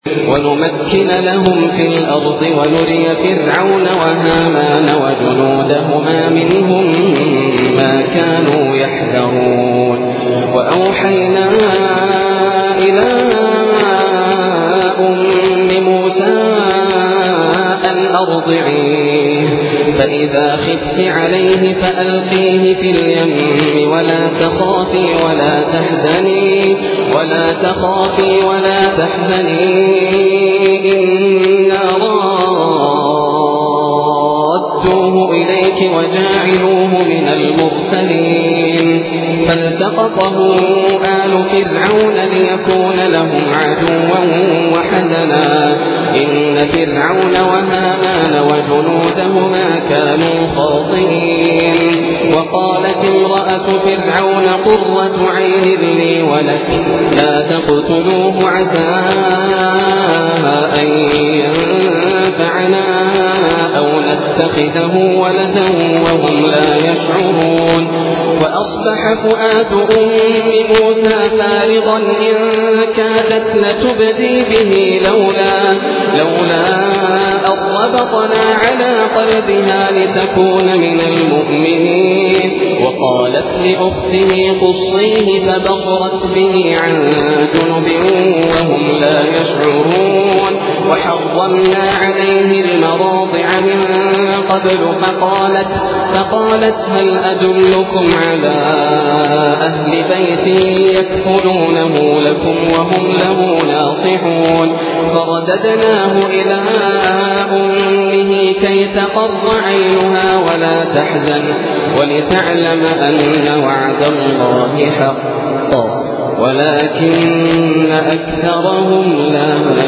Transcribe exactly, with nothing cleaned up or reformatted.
ونمكن لهم في الأرض ونري فرعون وهامان وجنودهما منهم ما كانوا يحذرون وأوحينا إلى أم موسى أن أرضعيه فإذا خفت عليه فألقيه في اليم ولا تخافي ولا تحزني ولا تخافي ولا تحزني إنا رادوه إليك وجاعلوه من المرسلين فالتقطه آل فرعون ليكون لهم عدوا وحزنا إن فرعون وهامان وجنودهما كانوا خاطئين وقالت امرأة فرعون قرة عين لي ولك لا تقتلوه عسى أن ينفعنا أو نتخذه ولدا وهم لا يشعرون وأصبح فؤاد أم موسى فارغا إن كادت لتبدي به لولا لولا أربطنا على قلبها لتكون من المؤمنين وقالت لأخته قصيه فبصرت به عن جنب وهم لا يشعرون وحرمنا عليه المراضع من قبل فقالت فقالت هل أدلكم على أهل بيت يكفلونه لكم وهم له ناصحون فرددناه إلى أمه كي تقر عينها ولا تحزن ولتعلم أن وعد الله حق ولكن أكثرهم لا